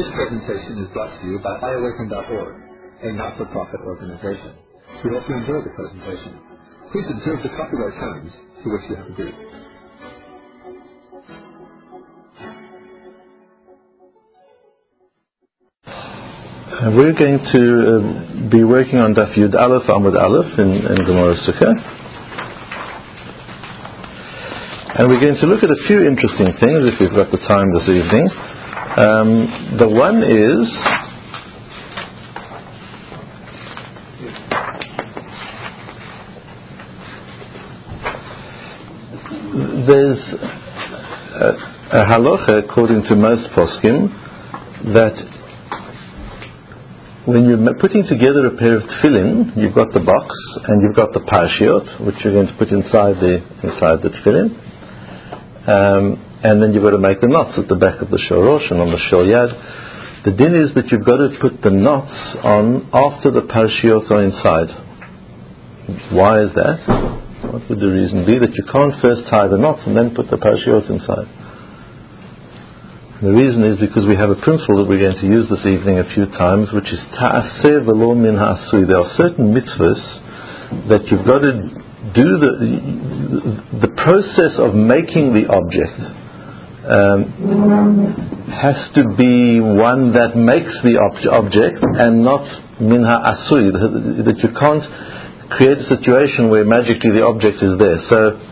This presentation is brought to you by iAwaken.org, a not-for-profit organization. We hope you enjoy the presentation. Please observe the copyright terms to which you have agreed. We're going to be working on Daf Yud Aleph Amud Aleph in Gemara Sukkah. And we're going to look at a few interesting things if we've got the time this evening. The one is there's a halacha according to most poskim that when you're putting together a pair of tefillin, you've got the box and you've got the parashiot, which you're going to put inside the tefillin, and then you've got to make the knots at the back of the shorosh and on the shor yad. The din is that you've got to put the knots on after the parashiot are inside. Why is that? What would the reason be? That you can't first tie the knots and then put the parashiot inside. The reason is because we have a principle that we're going to use this evening a few times, which is ta'aseh v'lo min ha'asui. There are certain mitzvahs that you've got to do. The process of making the object has to be one that makes the object and not min ha'asui. That you can't create a situation where magically the object is there. So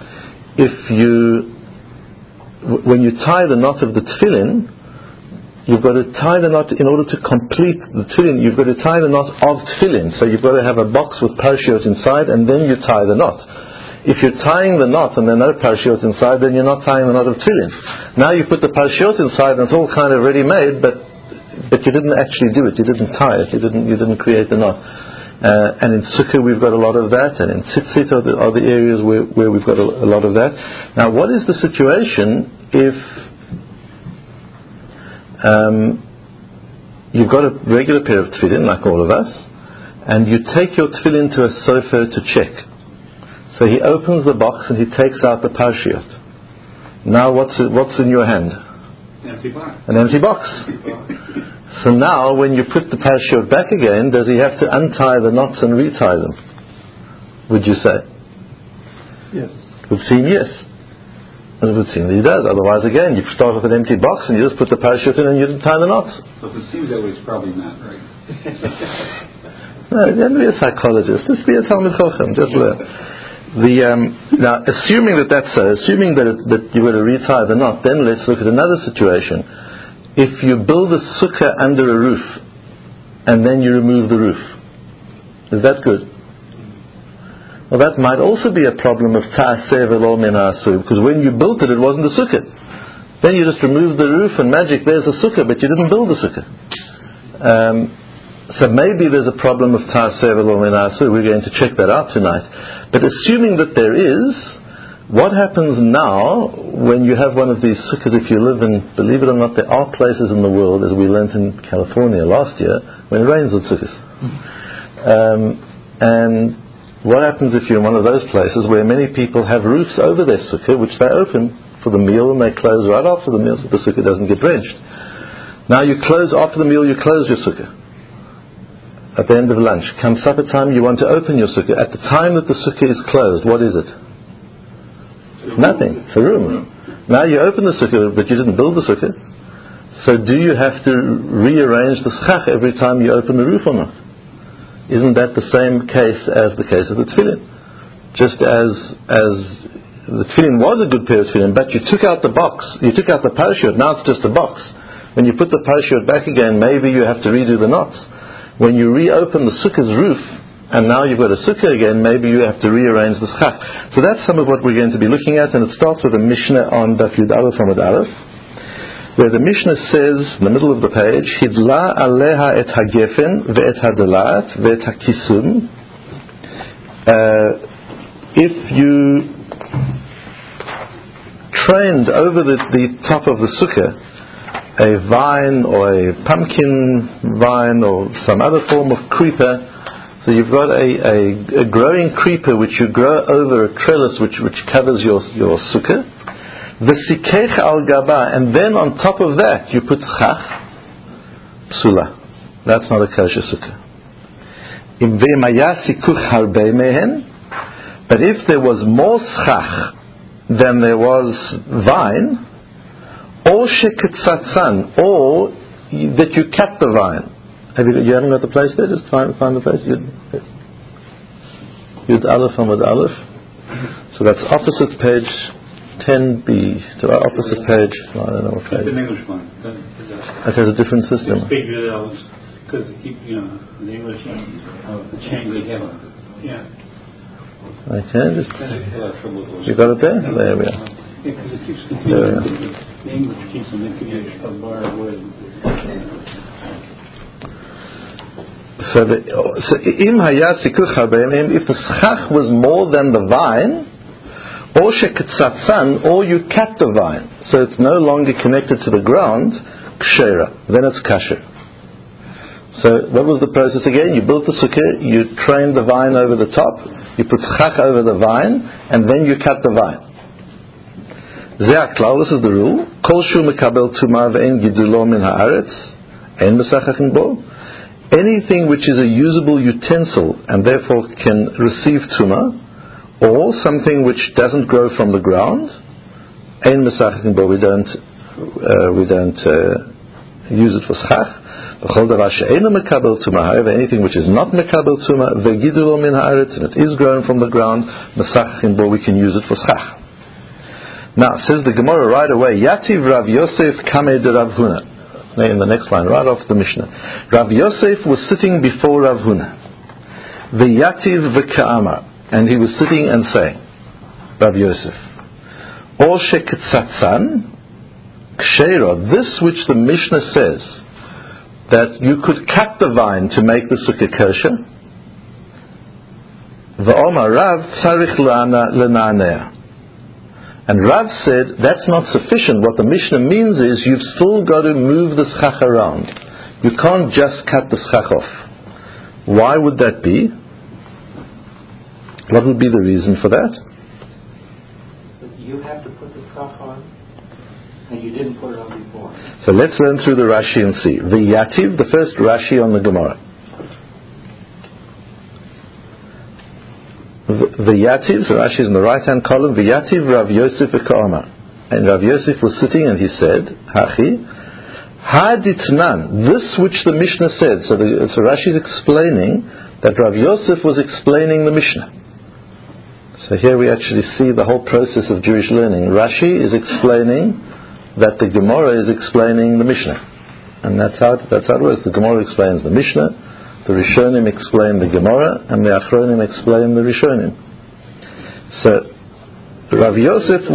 when you tie the knot of the tefillin, you've got to tie the knot in order to complete the tefillin. You've got to tie the knot of tefillin. So you've got to have a box with parashiot inside, and then you tie the knot. If you're tying the knot and there are no parashiot inside, then you're not tying the knot of tefillin. Now you put the parashiot inside, and it's all kind of ready made, but you didn't actually do it. You didn't tie it. You didn't create the knot. And in Sukkah we've got a lot of that, and in Tzitzit are the areas where we've got a lot of that. Now, what is the situation if you've got a regular pair of tefillin, like all of us, and you take your tefillin to a sofer to check? So he opens the box and he takes out the parashiot. Now what's in your hand? Empty box. An empty box. So now, when you put the parashiot back again, does he have to untie the knots and retie them? Would you say? Yes. It would seem yes. It would seem that he does. Otherwise, again, you start with an empty box and you just put the parashiot in and you didn't tie the knots. So if it seems that way, it's probably not right. No, don't be a psychologist. Just be a Talmud Chacham. Just learn. Now, assuming that's so, assuming that you're going to retie the knot, then let's look at another situation. If you build a sukkah under a roof and then you remove the roof, is that good? Well, that might also be a problem of ta'aseh v'lo min ha'asui, because when you built it, it wasn't a sukkah. Then you just removed the roof and magic, there's a sukkah, but you didn't build the sukkah. So maybe there's a problem of ta'aseh v'lo min ha'asui. We're going to check that out tonight. But assuming that there is, what happens now when you have one of these sukkahs? If you live in, believe it or not, there are places in the world, as we learnt in California last year, when it rains with sukkahs. And what happens if you're in one of those places where many people have roofs over their sukkah, which they open for the meal and they close right after the meal so the sukkah doesn't get drenched? Now you close after the meal, you close your sukkah. At the end of lunch, come supper time, you want to open your sukkah. At the time that the sukkah is closed, what is it? Nothing. It's a room. Now you open the sukkah, but you didn't build the sukkah. So do you have to rearrange the schach every time you open the roof or not? Isn't that the same case as the case of the tefillin? Just as the tefillin was a good pair of tefillin, but you took out the box, you took out the parashiot, now it's just a box. When you put the parashiot back again, maybe you have to redo the knots. When you reopen the sukkah's roof, and now you've got a sukkah again, maybe you have to rearrange the schach. So that's some of what we're going to be looking at, and it starts with a Mishnah on Daf Yud Aleph Amud Aleph, where the Mishnah says, in the middle of the page, Hidla aleha et hagefen ve'et hadalat ve'et hakisum. If you trained over the top of the sukkah a vine or a pumpkin vine or some other form of creeper, so you've got a growing creeper which you grow over a trellis which covers your sukkah. V'sikech al gaba, and then on top of that you put schach. psula. That's not a kosher sukkah. But if there was more schach than there was vine, or sheketzatzan, or that you cut the vine. You haven't got the place there? Just find the place. Yud Aleph Amud Aleph. So that's opposite page 10b. To our opposite page. I don't know what page. It's an English one. It has a different system. It's bigger than because they keep, the English the chain they have. Yeah. Okay, just you got it there? There we are. Yeah, because it keeps continuing. The English keeps them in a bar away. So if the schach was more than the vine, or sheketzatzan, or you cut the vine, so it's no longer connected to the ground, kshera, then it's kasher. So what was the process again? You built the sukkah, you trained the vine over the top, you put schach over the vine, and then you cut the vine. This is the rule. Kol shu mekabel tumah ve'en gidulo min haaretz, ein mesachachin bo. Anything which is a usable utensil and therefore can receive tumah, or something which doesn't grow from the ground, ein mesachachin bo. We don't use it for schach. However, anything which is not mekabel tumah ve'gidulo min haaretz, and it is grown from the ground, mesachachin bo, we can use it for schach. Now, says the Gemara right away, Yativ Rav Yosef Kameh de Rav Huna. In the next line, right after the Mishnah. Rav Yosef was sitting before Rav Huna. V'yativ v'ka'amar. And he was sitting and saying, Rav Yosef, O sheketzatzan kshera, this which the Mishnah says, that you could cut the vine to make the sukkah kosher. V'omar Rav tzarich lena'aneh. And Rav said, that's not sufficient. What the Mishnah means is, you've still got to move the schach around. You can't just cut the schach off. Why would that be? What would be the reason for that? But you have to put the schach on, and you didn't put it on before. So let's learn through the Rashi and see. V'yativ, the first Rashi on the Gemara. V'yativ, so Rashi is in the right hand column. V'yativ Rav Yosef v'ka'amar. And Rav Yosef was sitting and he said, Hachi, haditnan, this which the Mishnah said. So Rashi is explaining that Rav Yosef was explaining the Mishnah. So here we actually see the whole process of Jewish learning. Rashi is explaining that the Gemara is explaining the Mishnah. And that's how it works. The Gemara explains the Mishnah, the Rishonim explain the Gemara, and the Achronim explain the Rishonim. So Rav Yosef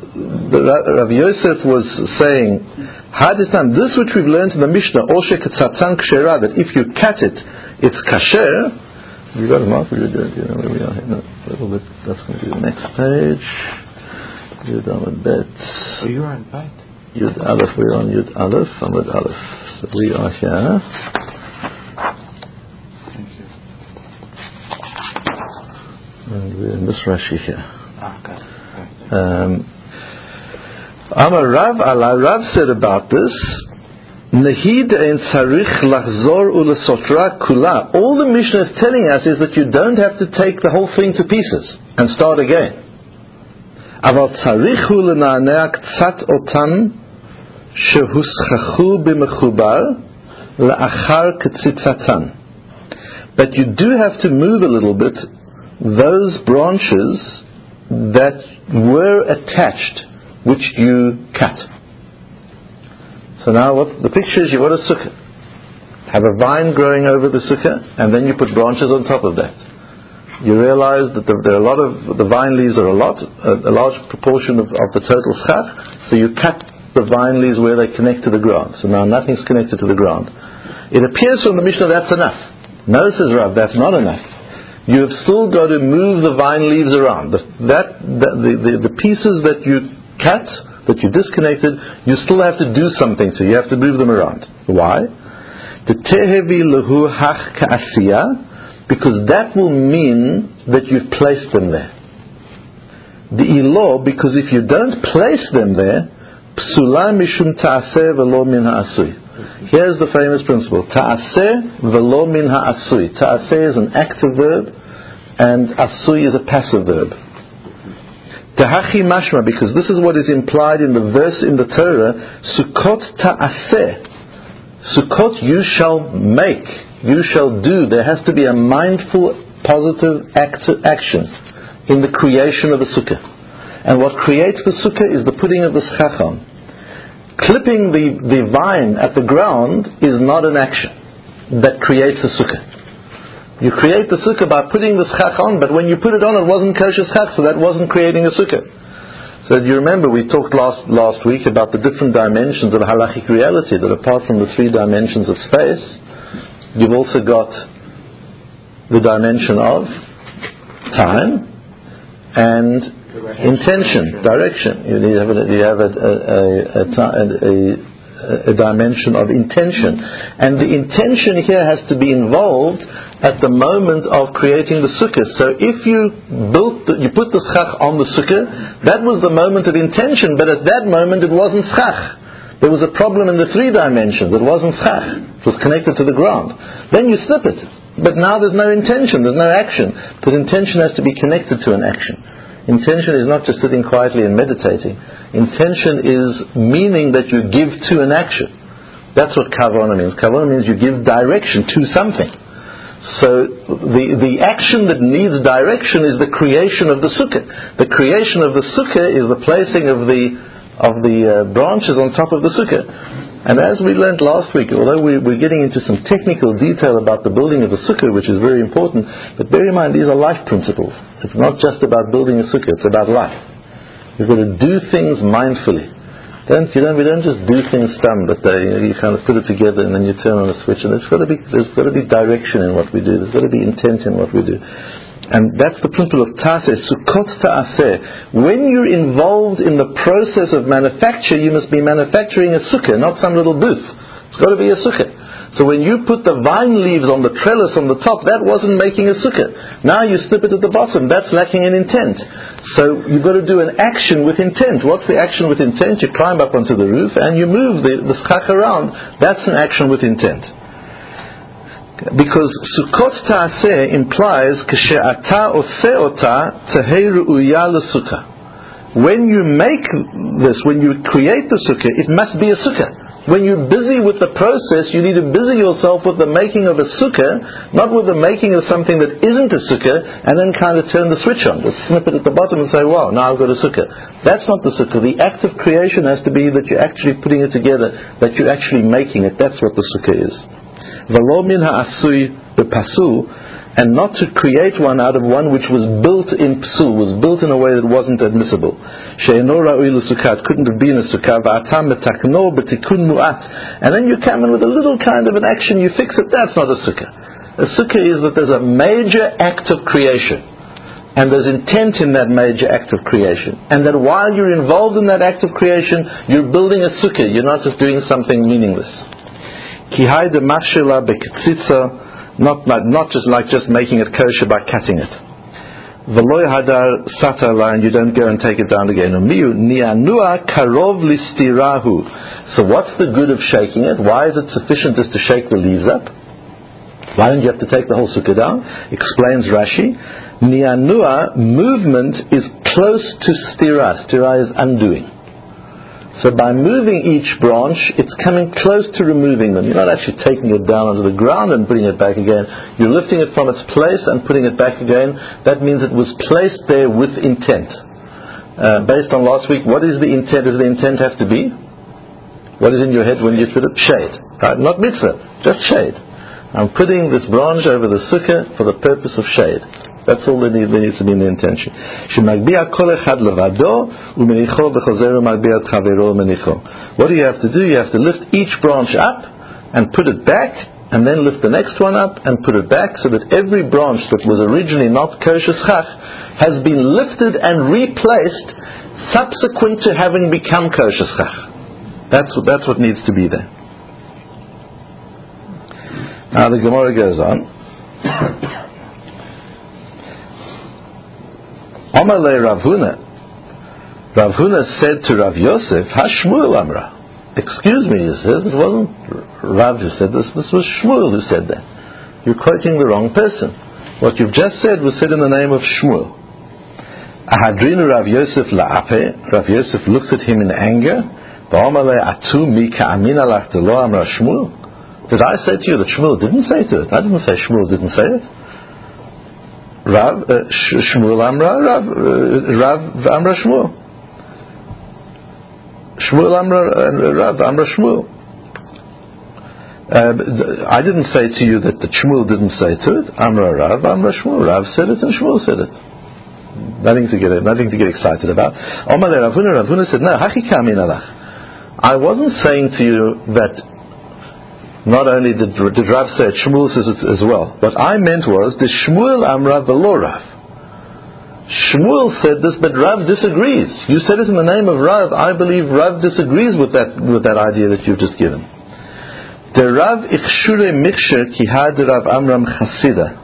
was saying, Hadithan, this which we've learned in the Mishnah, Oshe Ketzatzan Kshera, that if you cut it, it's kasher. You got a mark? You know where we are here? No, a little bit. That's going to be the next page. Yud Amud Bet. So you're on Bet. Yud Aleph. We're on Yud Aleph. Amud Aleph. So we are here. And we're in this Rashi here. Amar Rav Allah, Rav said about this, Nehid ein tzarich lachzor ulesotra kula. All the Mishnah is telling us is that you don't have to take the whole thing to pieces and start again. Aval tzarich hu lena'aneh ktsat otam shehuschachu b'mechubar la'achar ketzitzatan. But you do have to move a little bit those branches that were attached, which you cut. So now what the picture is, you've got a sukkah. Have a vine growing over the sukkah, and then you put branches on top of that. You realize that there are a lot of, the vine leaves are a large proportion of the total schach, so you cut the vine leaves where they connect to the ground. So now nothing's connected to the ground. It appears from the Mishnah that's enough. No, says Rav, that's not enough. You have still got to move the vine leaves around. The pieces that you cut, that you disconnected, you still have to do something to. You have to move them around. Why? Because that will mean that you've placed them there. The ilo, because if you don't place them there, psula mishum ta'aseh v'lo min ha'asui. Here's the famous principle. Ta'aseh velo min ha'asui. Ta'aseh is an active verb, and asui is a passive verb. Tahachi mashma, because this is what is implied in the verse in the Torah, Sukkot ta'aseh. Sukkot you shall make, you shall do. There has to be a mindful, positive action in the creation of the sukkah. And what creates the sukkah is the putting of the schach on. Clipping the vine at the ground is not an action that creates a sukkah. You create the sukkah by putting the schach on, but when you put it on, it wasn't kosher schach, so that wasn't creating a sukkah. So do you remember we talked last week about the different dimensions of halachic reality, that apart from the 3 dimensions of space, you've also got the dimension of time and intention, direction. You have a dimension of intention, and the intention here has to be involved at the moment of creating the sukkah. So if you put the schach on the sukkah, that was the moment of intention, but at that moment it wasn't schach. There was a problem in the 3 dimensions. It wasn't schach. It was connected to the ground. Then you snip it. But now there's no intention, there's no action, because intention has to be connected to an action. Intention is not just sitting quietly and meditating. Intention is meaning that you give to an action. That's what kavanah means. Kavanah means you give direction to something. So the action that needs direction is the creation of the sukkah. The creation of the sukkah is the placing of the branches on top of the sukkah. And as we learned last week, although we're getting into some technical detail about the building of the sukkah, which is very important, but bear in mind these are life principles. It's not just about building a sukkah, it's about life. You've got to do things mindfully. We don't just do things but you kind of put it together and then you turn on a switch. And there's got to be direction in what we do. There's got to be intent in what we do. And that's the principle of ta'aseh, Sukkot ta'aseh. When you're involved in the process of manufacture, you must be manufacturing a sukkah, not some little booth. It's got to be a sukkah. So when you put the vine leaves on the trellis on the top, that wasn't making a sukkah. Now you snip it at the bottom. That's lacking in intent. So you've got to do an action with intent. What's the action with intent? You climb up onto the roof and you move the schach around. That's an action with intent. Because Sukkot ta'aseh implies Kshe'ata oseh ota tehei ru'uya l'sukkah. When you make this, when you create the sukkah, it must be a sukkah. When you're busy with the process, you need to busy yourself with the making of a sukkah, not with the making of something that isn't a sukkah, and then kind of turn the switch on, just snip it at the bottom and say, wow, now I've got a sukkah. That's not the sukkah. The act of creation has to be that you're actually putting it together, that you're actually making it. That's what the sukkah is. V'lo min ha'asui b'pasu, and not to create one out of one which was built in psul, was built in a way that wasn't admissible. She'eno ra'ui l'sukkah, couldn't have been a sukkah. Va'atam metakno b'tikun mu'at, and then you come in with a little kind of an action, you fix it. That's not a sukkah. A sukkah is that there's a major act of creation, and there's intent in that major act of creation, and that while you're involved in that act of creation, you're building a sukkah. You're not just doing something meaningless. Ki hay de machshela beketzitza, not just making it kosher by cutting it. V'lo hadar satala, and you don't go and take it down again. Ni'anua karov listirahu. So what's the good of shaking it? Why is it sufficient just to shake the leaves up? Why don't you have to take the whole sukkah down? Explains Rashi. Ni'anua, movement is close to stira. Stira is undoing. So by moving each branch, it's coming close to removing them. You're not actually taking it down onto the ground and putting it back again. You're lifting it from its place and putting it back again. That means it was placed there with intent. Based on last week, what is the intent? Does the intent have to be? What is in your head when you put it? Shade. Right? Not mitzvah, just shade. I'm putting this branch over the sukkah for the purpose of shade. That's all that needs to be in the intention. What do you have to do? You have to lift each branch up and put it back, and then lift the next one up and put it back, so that every branch that was originally not kosher schach has been lifted and replaced subsequent to having become kosher schach. That's what needs to be there. Now the Gemara goes on. Amalei Rav Huna. Rav Huna said to Rav Yosef, Hashmuel Amra. excuse me, you said, it wasn't Rav who said this was Shmuel who said that. You're quoting the wrong person. What you've just said was said in the name of Shmuel. Ahadrinu Rav Yosef la'ape, Rav Yosef looks at him in anger. Did I say to you that Shmuel didn't say to it? I didn't say Shmuel didn't say it. Shmuel Amra Rav Amra Shmuel. Shmuel Amra Rav Amra Shmuel. I didn't say to you that Shmuel didn't say to it. Amra Rav Amra Shmuel. Rav said it and Shmuel said it. Nothing to get excited about. Omar Ravuna said, no, Hachi Kamin Alach. I wasn't saying to you that not only did Rav say it, Shmuel says it as well. What I meant was, the Shmuel Amra v'lo Rav. Shmuel said this, but Rav disagrees. You said it in the name of Rav. I believe Rav disagrees with that idea that you've just given. The Rav ichshure mikshe ki had Rav Amram chasida.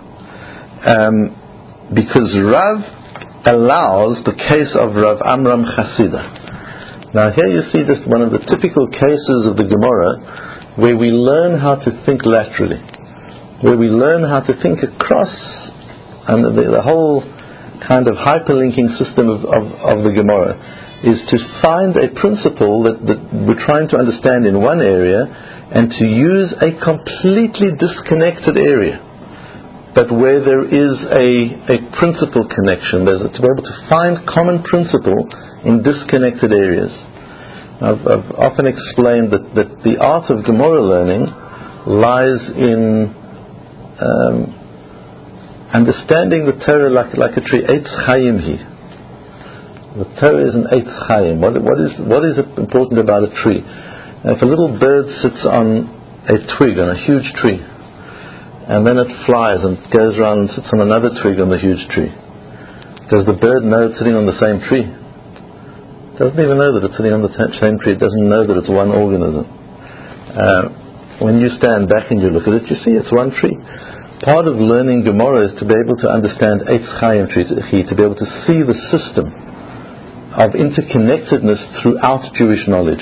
Because Rav allows the case of Rav Amram chasida. Now here you see just one of the typical cases of the Gemara where we learn how to think laterally, where we learn how to think across, and the whole kind of hyperlinking system of the Gemara is to find a principle that we're trying to understand in one area and to use a completely disconnected area, but where there is a principle connection, to be able to find common principle in disconnected areas. I've often explained that the art of Gemara learning lies in understanding the Torah like a tree. Eitz Chaim hi. The Torah is an Eitz Chaim. What is important about a tree? If a little bird sits on a twig, on a huge tree, and then it flies and goes around and sits on another twig on the huge tree, does the bird know it's sitting on the same tree? Doesn't even know that it's sitting on the same tree. It doesn't know that it's one organism. When you stand back and you look at it, you see it's one tree. Part of learning Gemara is to be able to understand Eitz Chaim tree, to be able to see the system of interconnectedness throughout Jewish knowledge.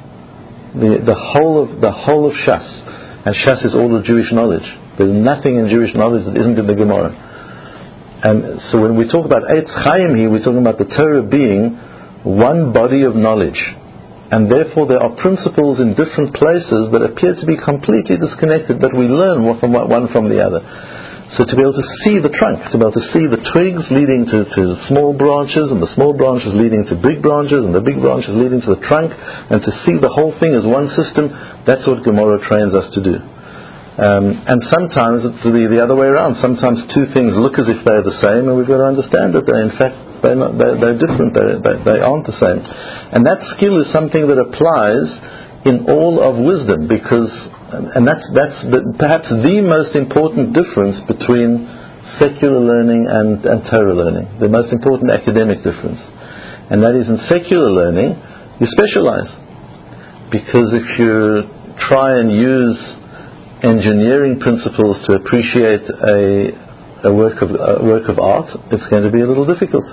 The whole of Shas, and Shas is all of Jewish knowledge. There's nothing in Jewish knowledge that isn't in the Gemara. And so when we talk about Eitz Chaim here, we're talking about the Torah being one body of knowledge, and therefore there are principles in different places that appear to be completely disconnected, but we learn one from the other. So to be able to see the trunk, to be able to see the twigs leading to small branches, and the small branches leading to big branches, and the big branches leading to the trunk, and to see the whole thing as one system, that's what Gemara trains us to do. And sometimes it's the other way around. Sometimes two things look as if they're the same, and we've got to understand that they're in fact they're different. They aren't the same. And that skill is something that applies in all of wisdom, because, and that's perhaps the most important difference between secular learning and Torah learning. The most important academic difference, and that is in secular learning you specialize, because if you try and use engineering principles to appreciate a work of art, it's going to be a little difficult.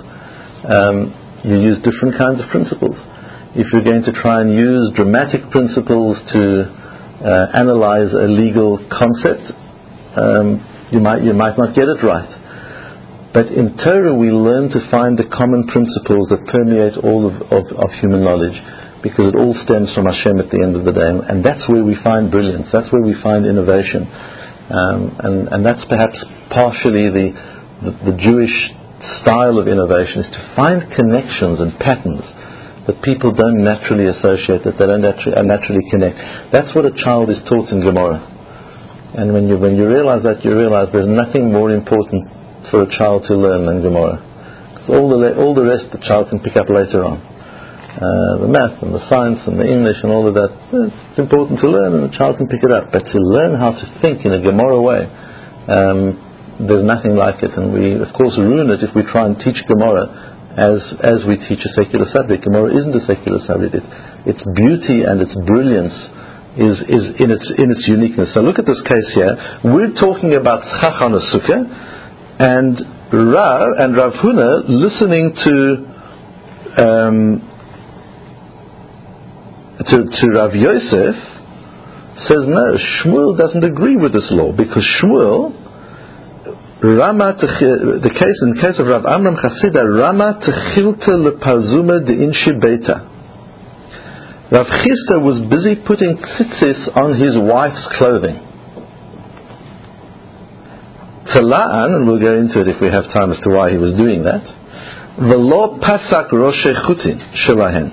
You use different kinds of principles. If you're going to try and use dramatic principles to analyze a legal concept, you might not get it right. But in Torah we learn to find the common principles that permeate all of human knowledge, because it all stems from Hashem at the end of the day, and that's where we find brilliance, that's where we find innovation, and that's perhaps partially the Jewish style of innovation, is to find connections and patterns that people don't naturally associate, that they don't naturally connect. That's what a child is taught in Gemara, and when you realize that, you realize there's nothing more important for a child to learn than Gemara, because all the rest the child can pick up later on. The math and the science and the English and all of that, it's important to learn, and the child can pick it up. But to learn how to think in a Gemara way, there's nothing like it. And we, of course, ruin it if we try and teach Gemara as we teach a secular subject. Gemara isn't a secular subject. Its beauty and its brilliance is in its uniqueness. So look at this case here. We're talking about Schach on a Sukkah, and Rav Huna listening to to Rav Yosef, says no, Shmuel doesn't agree with this law, because Shmuel, in the case of Rav Amram Chasida, Rama Techilta Lepazuma de Inshi Beta. Rav Chisda was busy putting tzitzis on his wife's clothing. Tala'an, and we'll go into it if we have time as to why he was doing that. V'lo pasak roshe chutin shelahen.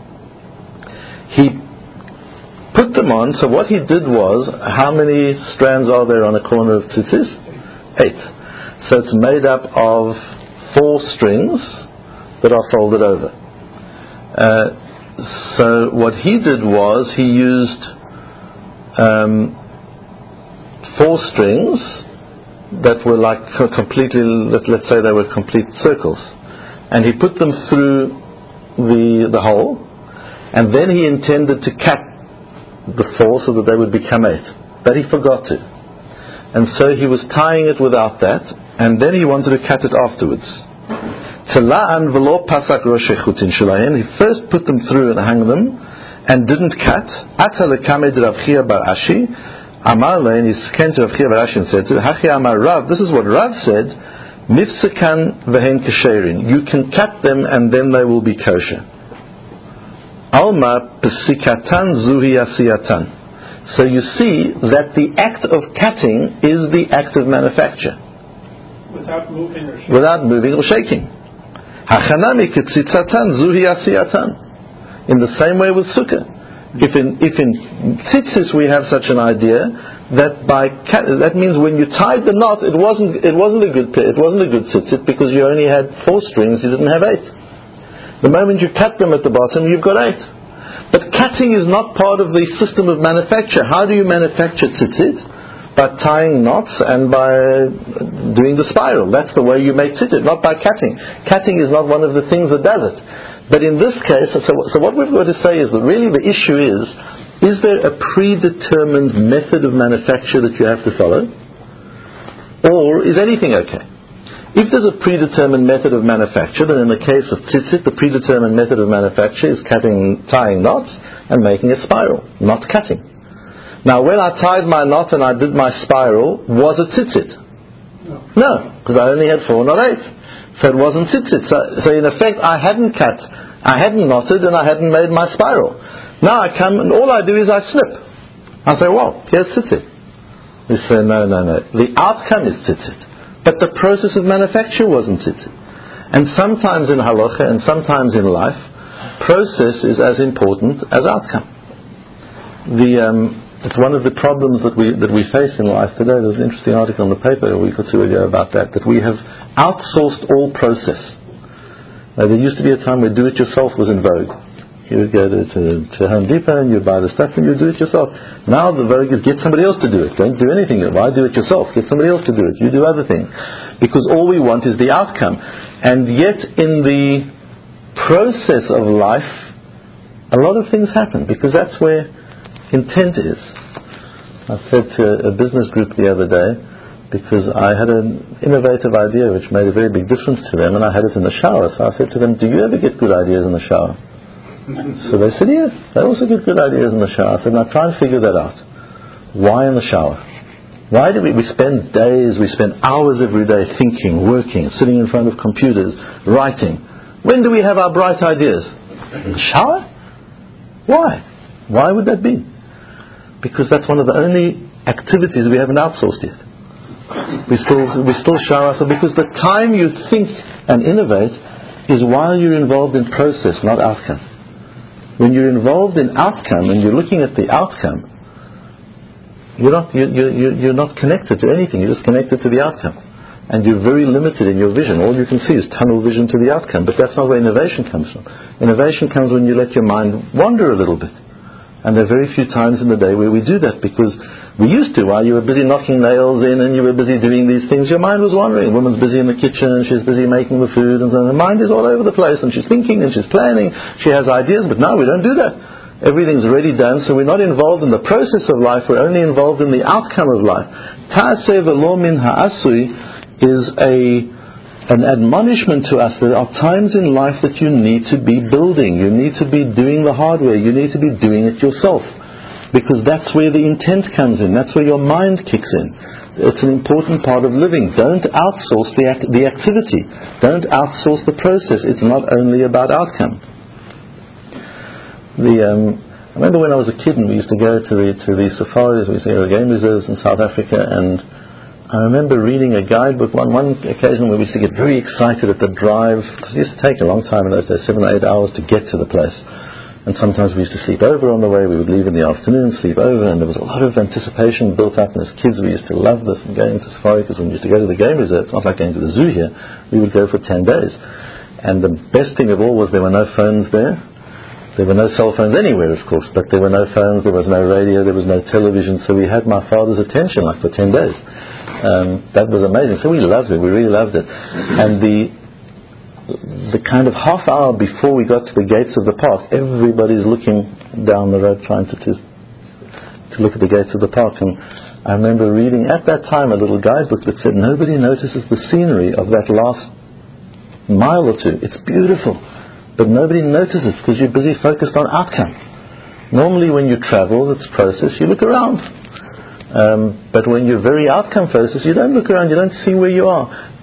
He put them on, so what he did was, how many strands are there on a corner of tzitzis? 8. So it's made up of 4 strings that are folded over. So what he did was, he used 4 strings that were like completely, let's say they were complete circles, and he put them through the hole, and then he intended to cut the 4 so that they would become 8, but he forgot to, and so he was tying it without that, and then he wanted to cut it afterwards. Tala'an v'lo pasak rosh chutin shelahen. He first put them through and hung them, and didn't cut. Ata lekamed Rav Chia bar Ashi. Amar lein, he came to Rav Chia bar Ashi and said, Hachi Amar Rav, this is what Rav said, Mifsekan v'hen kasherin. You can cut them and then they will be kosher. Alma pesikatan zuhi asiyatan. So you see that the act of cutting is the act of manufacture. Without moving or shaking. Without moving or shaking. Hachanami ketzitzatan zuhi asiyatan. In the same way with sukkah. If in tzitzis we have such an idea that that means when you tied the knot, it wasn't a good tzitzit because you only had 4 strings, you didn't have 8. The moment you cut them at the bottom, you've got 8. But cutting is not part of the system of manufacture. How do you manufacture tzitzit? By tying knots and by doing the spiral. That's the way you make tzitzit, not by cutting. Cutting is not one of the things that does it. But in this case, so what we've got to say is that really the issue is there a predetermined method of manufacture that you have to follow? Or is anything okay? If there's a predetermined method of manufacture, then in the case of tzitzit, the predetermined method of manufacture is tying knots and making a spiral, not cutting. Now, when I tied my knot and I did my spiral, was it tzitzit? No, because I only had 4, not 8. So it wasn't tzitzit. So in effect, I hadn't cut, I hadn't knotted, and I hadn't made my spiral. Now I come, and all I do is I snip. I say, well, here's tzitzit. We say, no. The outcome is tzitzit. But the process of manufacture wasn't tzitzit. And sometimes in halacha, and sometimes in life, process is as important as outcome. It's one of the problems that we face in life today. There was an interesting article in the paper a week or 2 ago about that we have outsourced all process. There used to be a time where do-it-yourself was in vogue. You would go to Home Depot and you'd buy the stuff and you'd do it yourself. Now the vogue is get somebody else to do it. Don't do anything. Why do it yourself? Get somebody else to do it. You do other things. Because all we want is the outcome. And yet in the process of life, a lot of things happen because that's where intent is. I said to a business group the other day, because I had an innovative idea which made a very big difference to them, and I had it in the shower. So I said to them, do you ever get good ideas in the shower? So they said, yeah, they also get good ideas in the shower. I said, now try and figure that out. Why in the shower? Why do we spend days, we spend hours every day thinking, working, sitting in front of computers, writing. When do we have our bright ideas? In the shower? Why? Why would that be? Because that's one of the only activities we haven't outsourced yet. We still shower ourselves because the time you think and innovate is while you're involved in process, not outcome. When you're involved in outcome and you're looking at the outcome, you're not connected to anything. You're just connected to the outcome, and you're very limited in your vision. All you can see is tunnel vision to the outcome. But that's not where innovation comes from. Innovation comes when you let your mind wander a little bit. And there are very few times in the day where we do that because we used to. While you were busy knocking nails in and you were busy doing these things, your mind was wandering. A woman's busy in the kitchen and she's busy making the food, and so her mind is all over the place and she's thinking and she's planning. She has ideas, but no, we don't do that. Everything's already done, so we're not involved in the process of life, we're only involved in the outcome of life. Ta'aseh v'lo min ha'asui is a an admonishment to us. There are times in life that you need to be building. You need to be doing the hardware. You need to be doing it yourself. Because that's where the intent comes in. That's where your mind kicks in. It's an important part of living. Don't outsource the activity. Don't outsource the process. It's not only about outcome. I remember when I was a kid and we used to go to the safaris, we used to go to game reserves in South Africa, and I remember reading a guidebook one occasion where we used to get very excited at the drive, because it used to take a long time in those days, 7 or 8 hours to get to the place. And sometimes we used to sleep over on the way. We would leave in the afternoon, sleep over, and there was a lot of anticipation built up. And as kids, we used to love this and going to safari, because when we used to go to the game reserve, it's not like going to the zoo here. We would go for 10 days. And the best thing of all was there were no phones there. There were no cell phones anywhere, of course, but there were no phones, there was no radio, there was no television. So we had my father's attention like for 10 days. That was amazing. So we loved it. We really loved it. And the kind of half hour before we got to the gates of the park, everybody's looking down the road trying to look at the gates of the park. And I remember reading at that time a little guidebook that said nobody notices the scenery of that last mile or two. It's beautiful, but nobody notices because you're busy focused on outcome. Normally when you travel, it's process, you look around. But when you're very outcome focused, you don't look around, you don't see where you are.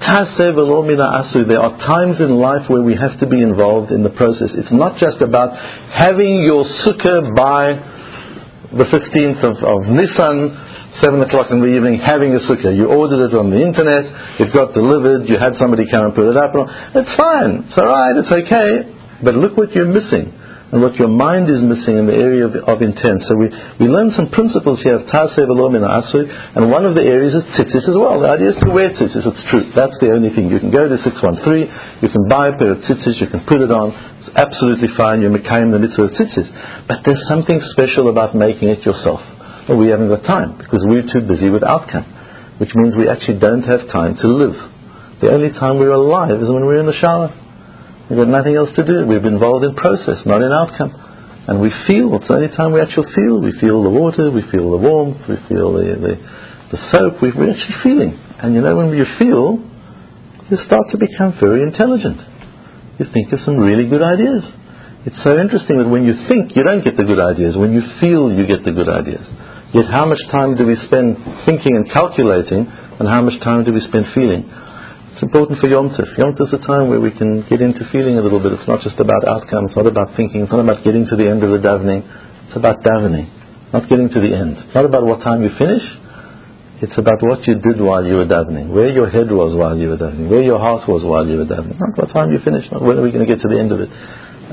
There are times in life where we have to be involved in the process. It's not just about having your sukkah by the 15th of Nisan, 7 o'clock in the evening, having a sukkah. You ordered it on the internet, it got delivered, you had somebody come and put it up. It's fine, it's alright, it's okay. But look what you're missing, and what your mind is missing in the area of intent. So we learn some principles here of Ta'aseh v'lo min ha'asui, and one of the areas is tzitzis as well. The idea is to wear tzitzis, it's true. That's the only thing. You can go to 613, you can buy a pair of tzitzis, you can put it on, it's absolutely fine, you're mekayim the mitzvah of tzitzis. But there's something special about making it yourself. Well, we haven't got time, because we're too busy with outcome, which means we actually don't have time to live. The only time we're alive is when we're in the shower. We've got nothing else to do. We're involved in process, not in outcome. And we feel, it's the only time we actually feel. We feel the water, we feel the warmth, we feel the soap, we're actually feeling. And you know, when you feel, you start to become very intelligent. You think of some really good ideas. It's so interesting that when you think, you don't get the good ideas. When you feel, you get the good ideas. Yet how much time do we spend thinking and calculating, and how much time do we spend feeling? It's important for Yom Tov. Yom Tov is a time where we can get into feeling a little bit. It's not just about outcome, it's not about thinking, it's not about getting to the end of the davening. It's about davening, not getting to the end. It's not about what time you finish, it's about what you did while you were davening, where your head was while you were davening, where your heart was while you were davening. Not what time you finish, not when are we going to get to the end of it.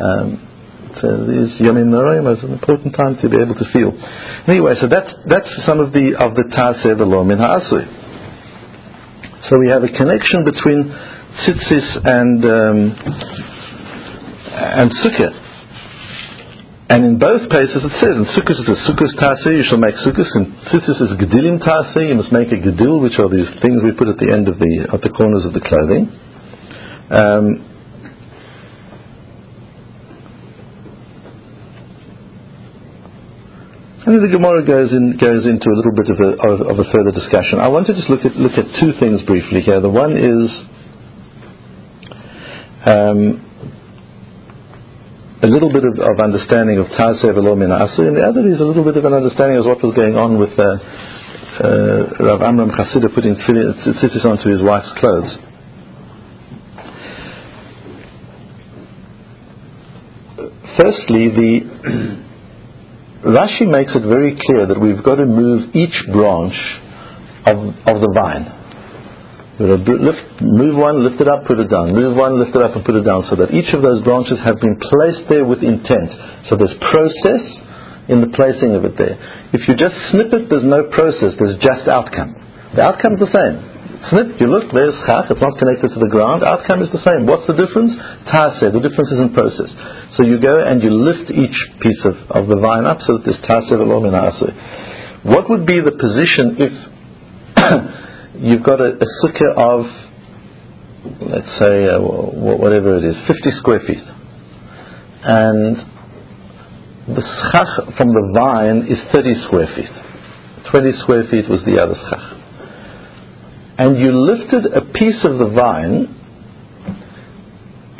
So these Yomim Noraim is an important time to be able to feel. Anyway, so that's some of the Ta'aseh v'lo min ha'asui. So we have a connection between tzitzis and sukkah. And in both places it says, in sukkah it is sukkah's ta'aseh, you shall make sukkahs, and tzitzis is gedilim ta'aseh, you must make a gedil, which are these things we put at the end of the corners of the clothing. And the Gemara goes into a little bit of a further discussion. I want to just look at two things briefly here. The one is a little bit of understanding of Ta'aseh v'lo min ha'asui, and the other is a little bit of an understanding of what was going on with Rav Amram Chasida putting tzitzis onto his wife's clothes. Firstly, Rashi makes it very clear that we've got to move each branch of the vine. We've got to move one, lift it up, put it down. Move one, lift it up and put it down, so that each of those branches have been placed there with intent. So there's process in the placing of it there. If you just snip it, there's no process, there's just outcome. The outcome's the same. Snip, you look, there's chach, it's not connected to the ground. Outcome is the same. What's the difference? Ta'aseh, the difference is in process. So you go and you lift each piece of the vine up so that there's Ta'aseh v'lo min ha'asui. What would be the position if you've got a sukkah of, let's say, whatever it is, 50 square feet, and the schach from the vine is 30 square feet. 20 square feet was the other schach. And you lifted a piece of the vine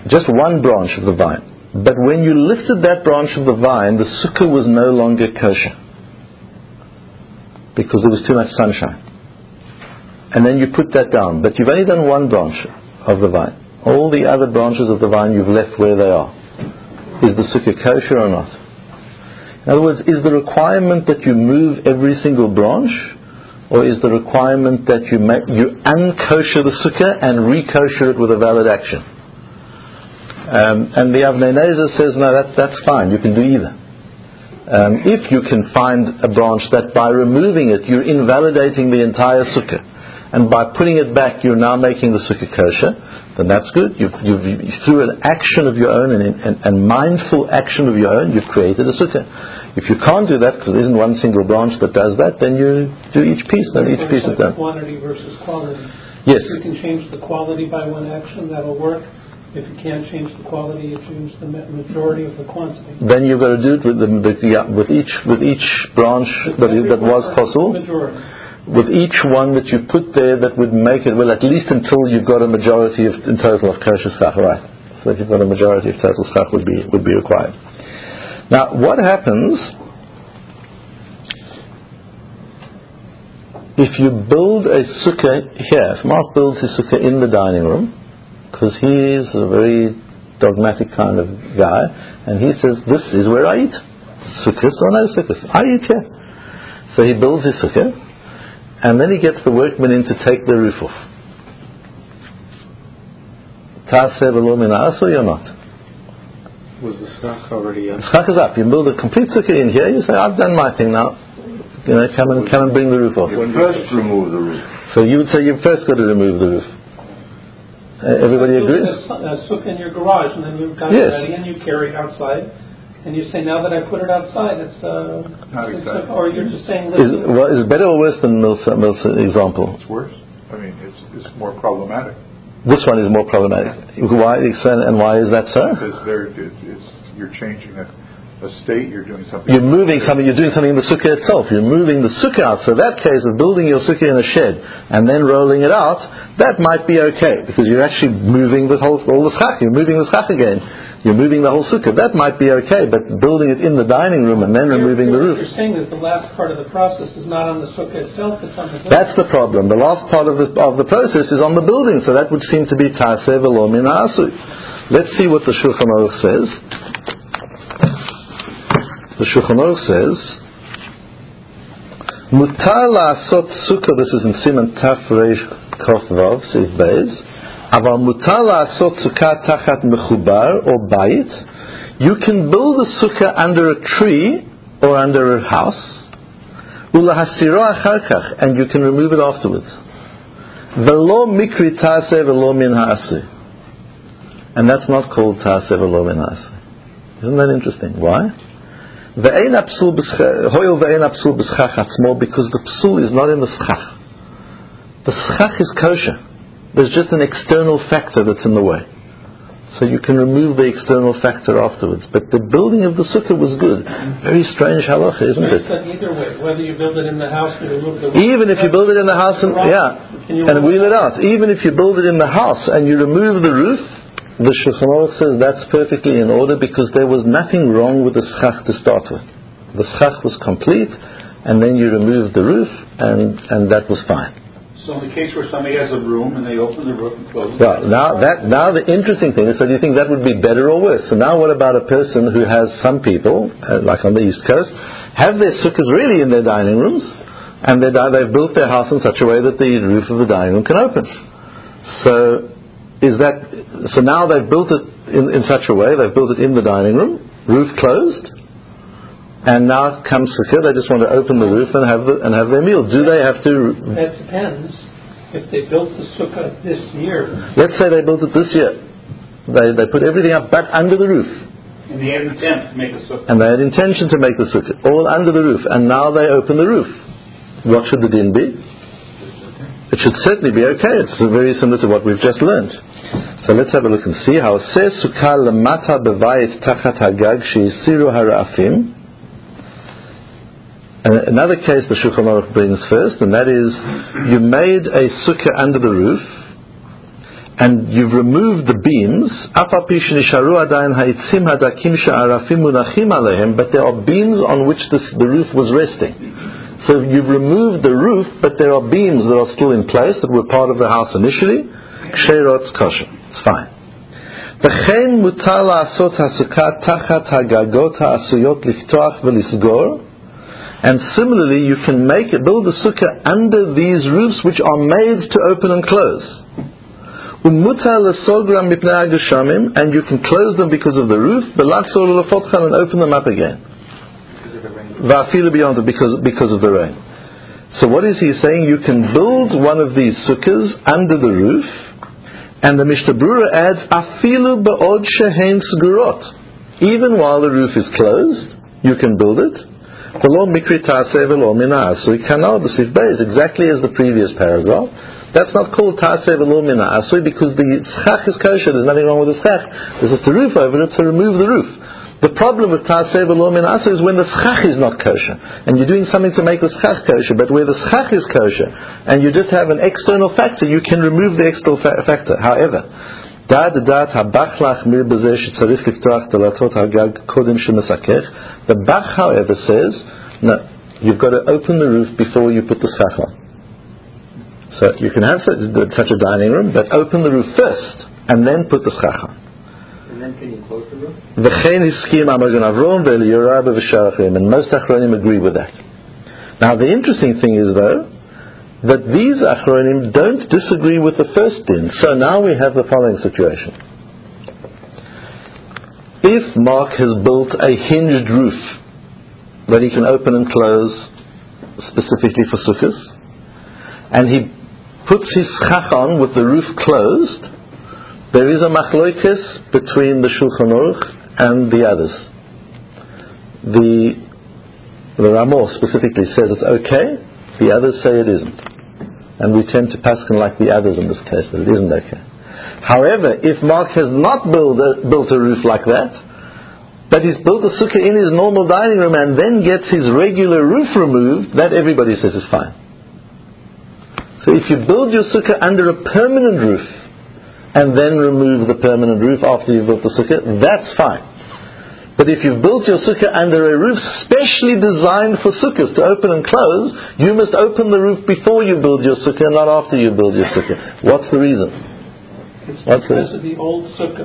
just one branch of the vine. But when you lifted that branch of the vine, the sukkah was no longer kosher because there was too much sunshine. And then you put that down. But you've only done one branch of the vine. All the other branches of the vine you've left where they are. Is the sukkah kosher or not? In other words, is the requirement that you move every single branch, or is the requirement that you unkosher the sukkah and rekosher it with a valid action? And the Avnei Nezer says, no, that's fine, you can do either. If you can find a branch that by removing it you're invalidating the entire sukkah, and by putting it back you're now making the sukkah kosher, then that's good. You've through an action of your own and mindful action of your own, you've created a sukkah. If you can't do that because there isn't one single branch that does that, then you do each piece, then each piece is done. Quantity versus quality. Yes. If you can change the quality by one action, that'll work. If you can't change the quality, you change the majority of the quantity. Then you've got to do it with each branch that was possible. With each one that you put there that would make it, well, at least until you've got a majority in total of kosher schach, right? So if you've got a majority of total schach would be required. Now, what happens if you build a sukkah here? If Mark builds his sukkah in the dining room, because he's a very dogmatic kind of guy, and he says, this is where I eat. Sukkahs or no sukkahs, I eat here. So he builds his sukkah, and then he gets the workmen in to take the roof off. Ta'aseh v'lo min ha'asur, you're not. Was the schach already up? Schach is up. You build a complete sukkah in here, you say, I've done my thing now. Come and bring the roof off. You first remove the roof. So you would say you've first got to remove the roof. Everybody agree? A sukkah in your garage, and then you've got it ready, and you carry it outside. And you say, now that I put it outside, it's not exactly. Or you're just saying, is it better or worse than Mil's example? It's worse. I mean, it's more problematic. This one is more problematic. Why? And why is that so? Because you're changing a state. You're doing something. You're moving something. You're doing something in the sukkah itself. You're moving the sukkah out. So that case of building your sukkah in a shed and then rolling it out, that might be okay because you're actually moving all the schach. You're moving the schach again. You're moving the whole sukkah. That might be okay, but building it in the dining room and then removing the roof. What you're saying is the last part of the process is not on the sukkah itself, it's on the building. That's the problem. The last part of the process is on the building, so that would seem to be ta'aseh v'lo min ha'asur. Let's see what the Shulchan Aruch says. The Shulchan Aruch says, Mutar la'asot sukkah, this is in Siman Taf Reish Kof Vav, Sif Beis, Aval mutar la'asot sukkah tachat mechubar or bayit. You can build a sukkah under a tree or under a house. Ulahasiro achar kach, and you can remove it afterwards. Velo mikri ta'aseh velo min ha'asur. And that's not called ta'aseh velo min ha'asur. Isn't that interesting? Why? Ve'ein apsul hoyel ve'ein apsul b'schach atzmo, because the psul is not in the schach. The schach is kosher. There's just an external factor that's in the way. So you can remove the external factor afterwards. But the building of the sukkah was good. Very strange halacha, isn't it? Either way, whether you build it in the house or you remove the roof. Even if you build it in the house and wheel it out. Even if you build it in the house and you remove the roof, the Shulchan Aruch says that's perfectly in order because there was nothing wrong with the schach to start with. The schach was complete and then you removed the roof and that was fine. So in the case where somebody has a room and they open the roof and close it. Well, now the interesting thing is, so do you think that would be better or worse? So now what about a person who has some people, like on the East Coast, have their sukkahs really in their dining rooms, and they've built their house in such a way that the roof of the dining room can open. So now they've built it in such a way, they've built it in the dining room, roof closed, and now comes sukkah, they just want to open the roof and have their meal. Do they have to? That depends. If they built the sukkah this year. Let's say they built it this year. They put everything up but under the roof. And they had intent to make a sukkah. And they had intention to make the sukkah, all under the roof. And now they open the roof. What should the din be? It should certainly be okay. It's very similar to what we've just learned. So let's have a look and see how it says, Sukkah lemata bevayit tachat hagag sheisiru hara'afim. And another case the Shulchan Aruch brings first, and that is, you made a sukkah under the roof, and you've removed the beams, but there are beams on which the roof was resting. So you've removed the roof, but there are beams that are still in place that were part of the house initially. Ksherot's kosher. It's fine. וכן מותר לעשות הסוכה תחת הגגות העשויות לפתוח ולסגור. And similarly, you can build a sukkah under these roofs which are made to open and close. ומותר לסוגרם מפני הגשמים, and you can close them because of the roof, ולחזור ולפתחם, and open them up again. ואפילו beyond it, because of the rain. So what is he saying? You can build one of these sukkahs under the roof, and the Mishnah Berurah adds, afilu ba'od shehein sgurot. Even while the roof is closed, you can build it. V'lo mikri ta'aseh v'lo min ha'asui kanal b'sif beis, exactly as the previous paragraph. That's not called ta'aseh v'lo min ha'asui because the schach is kosher. There's nothing wrong with the schach. There's just a roof over it, so remove the roof. The problem with ta'aseh v'lo min ha'asui is when the schach is not kosher, and you're doing something to make the schach kosher, but where the schach is kosher, and you just have an external factor, you can remove the external factor. However, the Bach, however, says, no, you've got to open the roof before you put the schach on. So you can have such a dining room, but open the roof first, and then put the schach on. And then can you close the roof? And most Achronim agree with that. Now the interesting thing is though, that these Achronim don't disagree with the first din. So now we have the following situation. If Mark has built a hinged roof that he can open and close specifically for sukkahs, and he puts his schach on with the roof closed, there is a machloikes between the Shulchan Aruch and the others. The Ramah specifically says it's okay, the others say it isn't. And we tend to paskin like the others in this case, that it isn't okay. However, if Mark has not built a roof like that, but he's built a sukkah in his normal dining room and then gets his regular roof removed, that everybody says is fine. So if you build your sukkah under a permanent roof, and then remove the permanent roof after you've built the sukkah, that's fine. But if you've built your sukkah under a roof specially designed for sukkahs to open and close, you must open the roof before you build your sukkah, not after you build your sukkah. What's the reason? It's because of the old sukkah.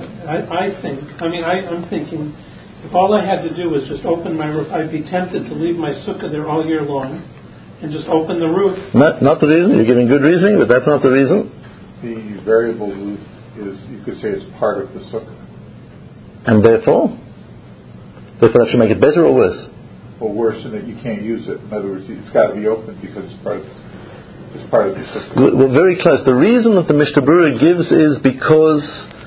I'm thinking, if all I had to do was just open my roof, I'd be tempted to leave my sukkah there all year long and just open the roof. No, not the reason. You're giving good reasoning, but that's not the reason. The variable roof is, you could say, it's part of the sukkah. And therefore that should make it better or worse? Or worse in that you can't use it. In other words, it's got to be open because it's part of the sukkah. Well, very close. The reason that the Mishnah Berurah gives is because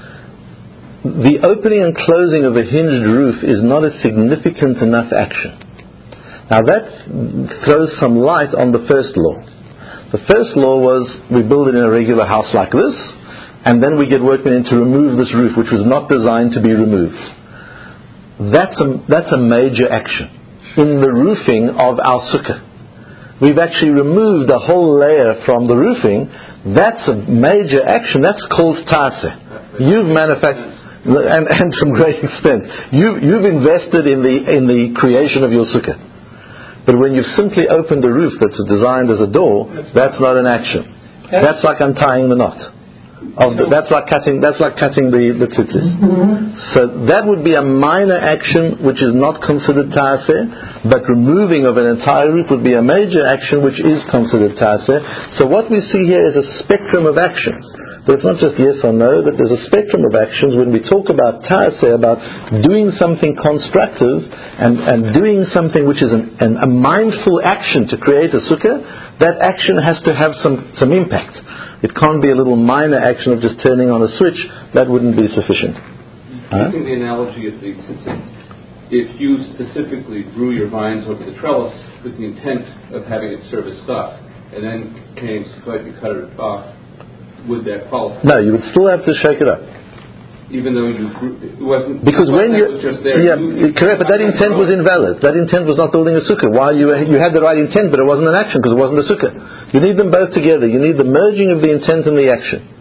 the opening and closing of a hinged roof is not a significant enough action. Now that throws some light on the first law. The first law was we build it in a regular house like this, and then we get workmen in to remove this roof, which was not designed to be removed. That's a major action in the roofing of our sukkah. We've actually removed a whole layer from the roofing. That's a major action. That's called ta'aseh. You've manufactured, and some great expense. You've invested in the creation of your sukkah. But when you've simply opened a roof that's designed as a door, that's not an action. That's like untying the knot. That's like cutting the tzitzis. So that would be a minor action which is not considered ta'aseh, but removing of an entire roof would be a major action which is considered ta'aseh. So what we see here is a spectrum of actions. But it's not just yes or no, that there's a spectrum of actions. When we talk about ta'aseh, about doing something constructive and doing something which is a mindful action to create a sukkah, that action has to have some impact. It can't be a little minor action of just turning on a switch. That wouldn't be sufficient. Using the analogy of the tzitzit, if you specifically drew your vines over the trellis with the intent of having it serve as stuff, and then came slightly cut it off, would that qualify? No, you would still have to shake it up. Even though it wasn't... Because when you... was just there. Yeah, correct, but that intent was invalid. That intent was not building a sukkah. While you had the right intent, but it wasn't an action because it wasn't a sukkah. You need them both together. You need the merging of the intent and the action.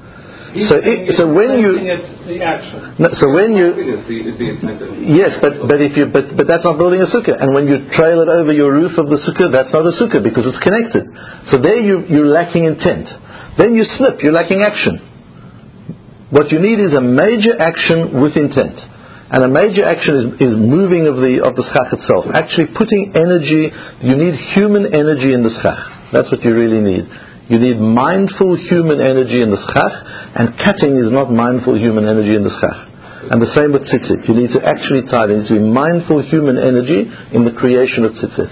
So when you the action. no, so when you Is the intent of yes, but that's not building a sukkah. And when you trail it over your roof of the sukkah, that's not a sukkah because it's connected. So there you're lacking intent. Then you slip, you're lacking action. What you need is a major action with intent. And a major action is moving of the schach itself. Actually putting energy, you need human energy in the schach. That's what you really need. You need mindful human energy in the schach, and cutting is not mindful human energy in the schach. And the same with tzitzit. You need to actually tie it. There needs to be mindful human energy in the creation of tzitzit.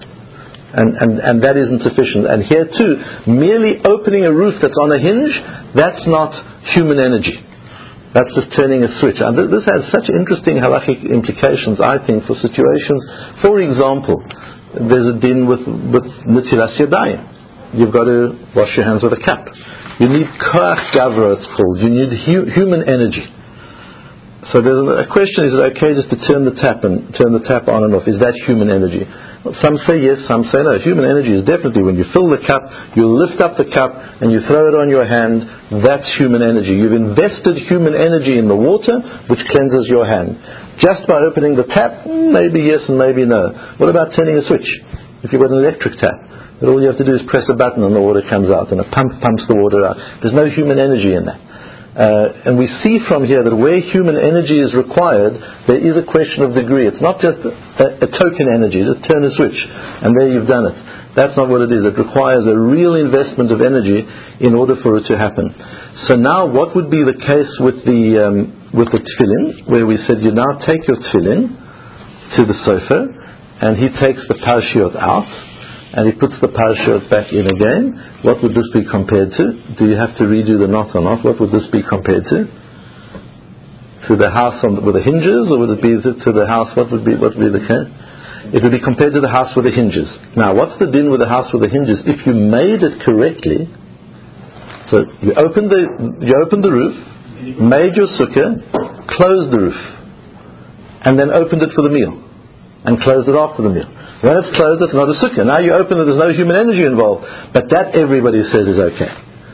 And that isn't sufficient. And here too, merely opening a roof that's on a hinge, that's not human energy. That's just turning a switch. And this has such interesting halachic implications, I think, for situations. For example, there's a din with netilas yadayim. You've got to wash your hands with a cup. You need koach gavra, it's called. You need human energy. So there's a question: is it okay just to turn the tap on and off? Is that human energy? Well, some say yes, some say no. Human energy is definitely when you fill the cup, you lift up the cup and you throw it on your hand. That's human energy. You've invested human energy in the water, which cleanses your hand. Just by opening the tap, maybe yes and maybe no. What about turning a switch? If you've got an electric tap, but all you have to do is press a button and the water comes out, and a pump pumps the water out. There's no human energy in that. And we see from here that where human energy is required, there is a question of degree. It's not just a token energy, just turn a switch, and there you've done it. That's not what it is. It requires a real investment of energy in order for it to happen. So now what would be the case with the tefillin, where we said you now take your tefillin to the sofa, and he takes the parashiot out, and he puts the parashiot back in again. What would this be compared to? Do you have to redo the knot or not? What would this be compared to? To the house with the hinges, or would it be to the house? What would be the case? It would be compared to the house with the hinges. Now, what's the din with the house with the hinges? If you made it correctly, so you opened the roof, made your sukkah, closed the roof, and then opened it for the meal, and closed it after the meal. When it's closed, it's not a sukkah. Now you open it, there's no human energy involved. But that everybody says is okay.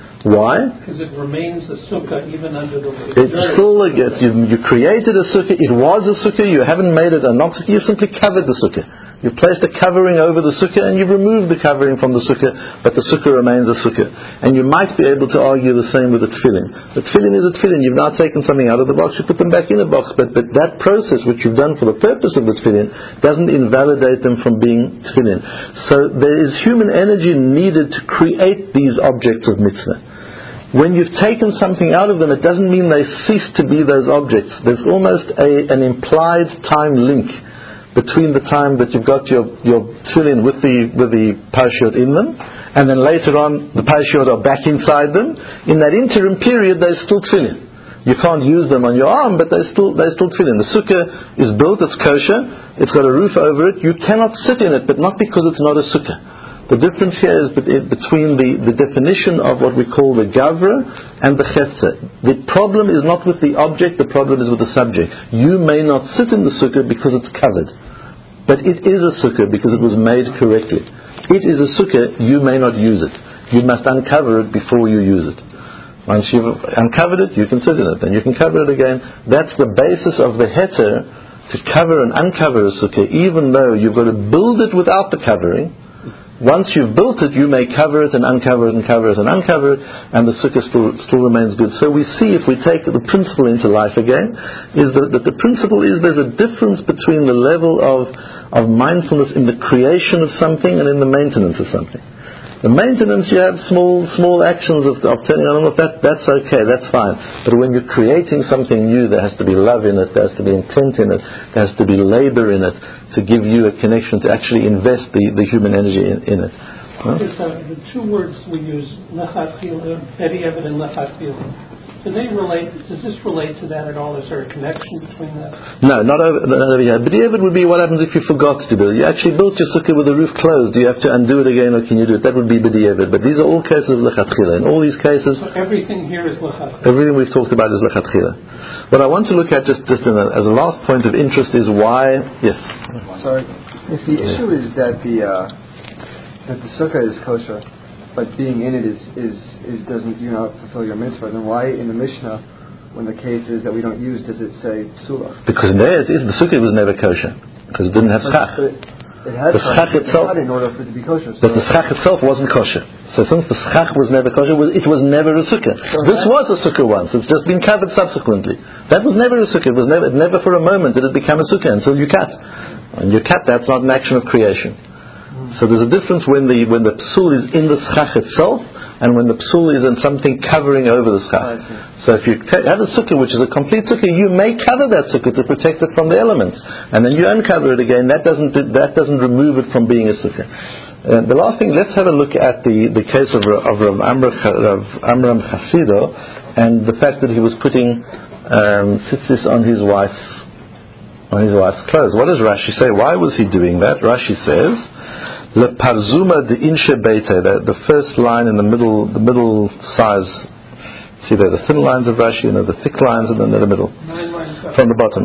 Why? Because it remains a sukkah even under the weight. It's still you created a sukkah, it was a sukkah, you haven't made it a non-sukkah, you simply covered the sukkah. You've placed a covering over the sukkah and you've removed the covering from the sukkah, but the sukkah remains a sukkah. And you might be able to argue the same with the tefillin. The tefillin is a tefillin. You've now taken something out of the box, you put them back in the box, but that process which you've done for the purpose of the tefillin doesn't invalidate them from being tefillin. So there is human energy needed to create these objects of mitzvah. When you've taken something out of them, it doesn't mean they cease to be those objects. There's almost an implied time link between the time that you've got your tefillin with the parashiot in them, and then later on the parashiot are back inside them. In that interim period, they're still tefillin. You can't use them on your arm, but they're still tefillin. The sukkah is built, it's kosher, it's got a roof over it. You cannot sit in it, but not because it's not a sukkah. The difference here is between the definition of what we call the gavra and the chefza. The problem is not with the object, the problem is with the subject. You may not sit in the sukkah because it's covered, but it is a sukkah because it was made correctly. It is a sukkah, you may not use it. You must uncover it before you use it. Once you've uncovered it, you can sit in it, and you can cover it again. That's the basis of the heter, to cover and uncover a sukkah, even though you've got to build it without the covering. Once you've built it, you may cover it and uncover it and cover it and uncover it, and the sukkah still remains good. So we see, if we take the principle into life again, is that the principle is there's a difference between the level of mindfulness in the creation of something and in the maintenance of something. The maintenance, you have small actions of turning on and off, that's okay, that's fine. But when you're creating something new, there has to be love in it, there has to be intent in it, there has to be labor in it, to give you a connection, to actually invest the human energy in it. Huh? The two words we use, lechatchila, b'diavad and lechatchila. Does this relate to that at all? Is there a connection between that? No, not over here. B'diavad would be what happens if you forgot to build. You actually built your sukkah with the roof closed. Do you have to undo it again, or can you do it? That would be b'diavad. But these are all cases of lechatchila. In all these cases, so everything here is lechatchila. Everything we've talked about is lechatchila. What I want to look at just as a last point of interest is why. Yes. Sorry. If the issue is that the sukkah is kosher, but being in it is doesn't fulfill your mitzvah. Then why in the Mishnah, when the case is that we don't use, does it say psula? Because there it is. The sukkah was never kosher because it didn't have schach. It had the schach itself, in order for it to be kosher. But the schach itself wasn't kosher. So since the schach was never kosher, it was never a sukkah. This was a sukkah once. It's just been covered subsequently. That was never a sukkah. It was never for a moment did it become a sukkah until you cut. And you cut, that's not an action of creation. So there's a difference when the psul is in the schach itself and when the psul is in something covering over the schach. So if you have a sukkah which is a complete sukkah, you may cover that sukkah to protect it from the elements, and then you uncover it again. That doesn't remove it from being a sukkah. The last thing, let's have a look at the case of Amram Chasido and the fact that he was putting tzitzis on his wife's clothes. What does Rashi say? Why was he doing that? Rashi says, Le parzuma de inshe beite, the first line in the middle size. See there, the thin lines of Rashi, the thick lines, and then the middle, from the bottom.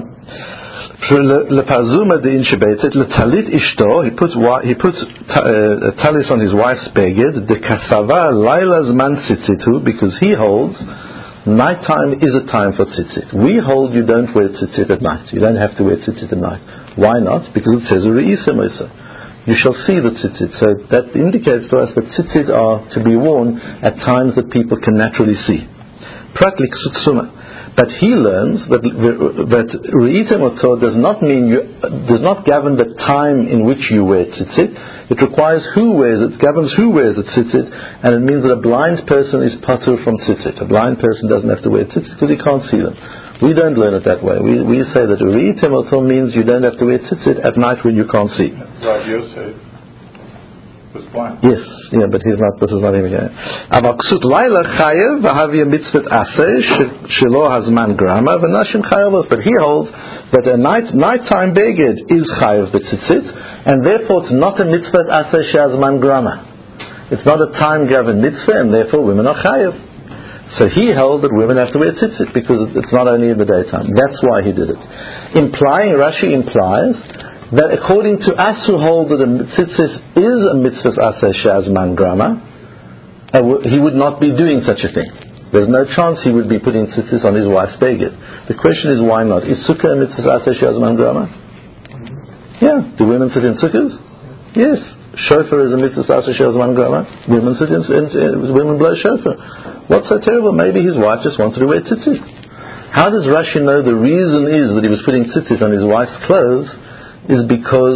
Le parzuma de inshe beite, le talit ishto. He puts talis on his wife's beged. De kasava laila zman tzitzitu, because he holds nighttime is a time for tzitzit. We hold you don't wear tzitzit at night. You don't have to wear tzitzit at night. Why not? Because it says re'isa moisa. You shall see the tzitzit. So that indicates to us that tzitzit are to be worn at times that people can naturally see. Praklik sutsuma. But he learns that re'ita motor does not govern the time in which you wear tzitzit. It requires who wears it, governs who wears the tzitzit, and it means that a blind person is patur from tzitzit. A blind person doesn't have to wear tzitzit because he can't see them. We don't learn it that way. We say that re'ita motor means you don't have to wear tzitzit at night when you can't see. Rav Yosef was blind. Yes, but he's not. This is not even here. Avaksut laila chayev v'havia mitzvot aseh shelo hazman grama v'nashim chayavos. But he holds that a nighttime beged is chayev b'tzitzit, and therefore it's not a mitzvot aseh shehazman grama. It's not a time-governed mitzvah, and therefore women are chayev. So he held that women have to wear tzitzit because it's not only in the daytime. That's why he did it. Rashi implies that according to us who hold that a tzitzit is a mitzvah aseh she'azman grama, he would not be doing such a thing. There's no chance he would be putting tzitzit on his wife's beged. The question is, why not? Is sukkah a mitzvah aseh she'azman grama? Yeah. Do women sit in sukkahs? Yes. Shofar is a mitzvah aseh she'azman grama. Women blow shofar. What's so terrible? Maybe his wife just wanted to wear tzitzit. How does Rashi know the reason is that he was putting tzitzit on his wife's clothes is because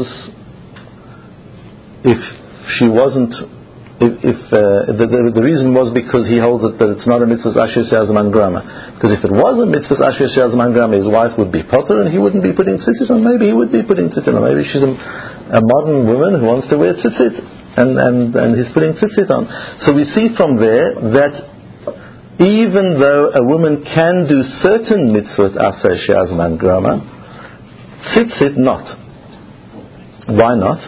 the reason was because he holds that it's not a mitzvah asher she'azman grama. Because if it was a mitzvah asher she'azman grama, his wife would be potter and he wouldn't be putting tzitzit on. Maybe he would be putting tzitzit on. Maybe she's a modern woman who wants to wear tzitzit and he's putting tzitzit on. So we see from there that even though a woman can do certain mitzvot aseh she'azman grama, tzitzit not. Why not?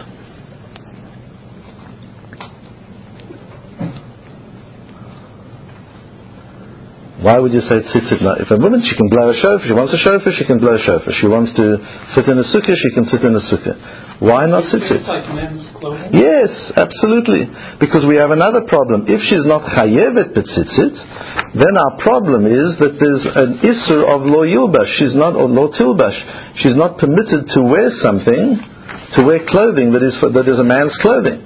Why would you say tzitzit not? If a woman, she can blow a shofar, she wants a shofar, she can blow a shofar. She wants to sit in a sukkah, she can sit in a sukkah. Why not tzitzit? It's like men's clothing? Yes, absolutely. Because we have another problem. If she's not chayevet b'tzitzit, then our problem is that there's an issur of lo yilbash. She's not, or lo tilbash. She's not permitted to wear something, to wear clothing that is a man's clothing.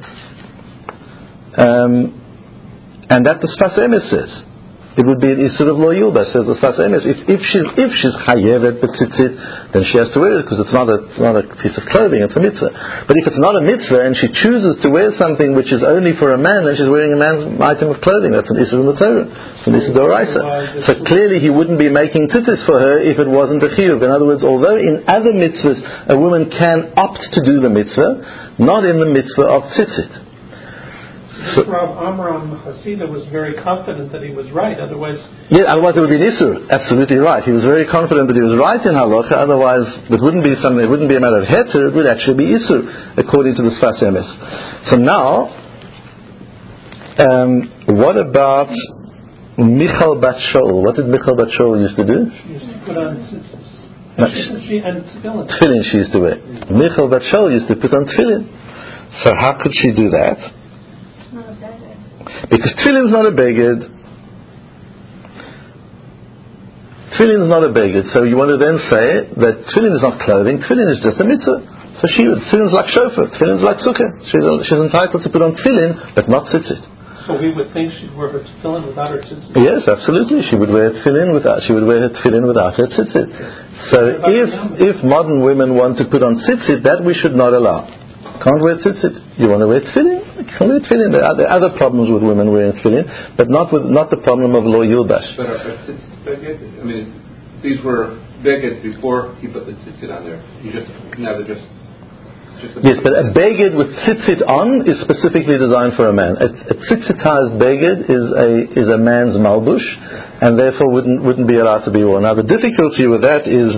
And that the Sfas Emes says. It would be an issur of lo yilbash, says the Sfas Emes. If she's chayevet b'tzitzit, then she has to wear it because it's not a piece of clothing, it's a mitzvah. But if it's not a mitzvah and she chooses to wear something which is only for a man, then she's wearing a man's item of clothing. That's an issur in the Torah. It's an issur d'oraisa. So clearly he wouldn't be making tzitzis for her if it wasn't a chiyuv. In other words, although in other mitzvahs a woman can opt to do the mitzvah, not in the mitzvah of tzitzit. So, Rav Amram Chasidah was very confident that he was right. Otherwise it would be an issur. Absolutely right. He was very confident that he was right in halacha. Otherwise, it wouldn't be a matter of heter. It would actually be issur, according to the Sfas Emes. So now, what about Michal Bat Shaul? What did Michal Bat Shaul used to do? She used to put on tzitzis. And tefillin. Tefillin she used to wear. Michal Bat Shaul used to put on tefillin. So how could she do that? Because tefillin is not a beged. Tefillin is not a beged, so you want to then say that tefillin is not clothing, tefillin is just a mitzvah. So tefillin is like shofar, tefillin is like sukkah. She's entitled to put on tefillin, but not tzitzit. So we would think she'd wear her tefillin without her tzitzit? Yes, absolutely. She would wear tefillin without her tzitzit. So if modern women want to put on tzitzit, that we should not allow. Can't wear tzitzit. You want to wear tefillin? You can wear tefillin. There are other problems with women wearing tefillin, but not the problem of lo yilbash. But tzitzit beged? I mean, these were beged before he put the tzitzit on there. Now they're just yes, but a beged with tzitzit on is specifically designed for a man. A tzitzitized beged is a man's malbush, and therefore wouldn't be allowed to be worn. Now the difficulty with that is